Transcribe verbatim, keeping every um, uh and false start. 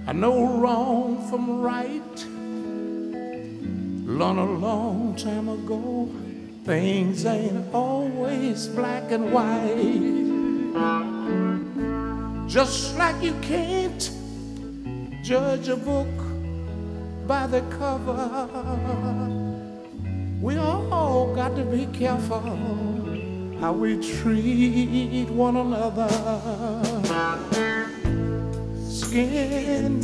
I know wrong from right. Learned a long time ago, things ain't always black and white. Just like you can't judge a book by the cover, we all got to be careful how we treat one another. Skin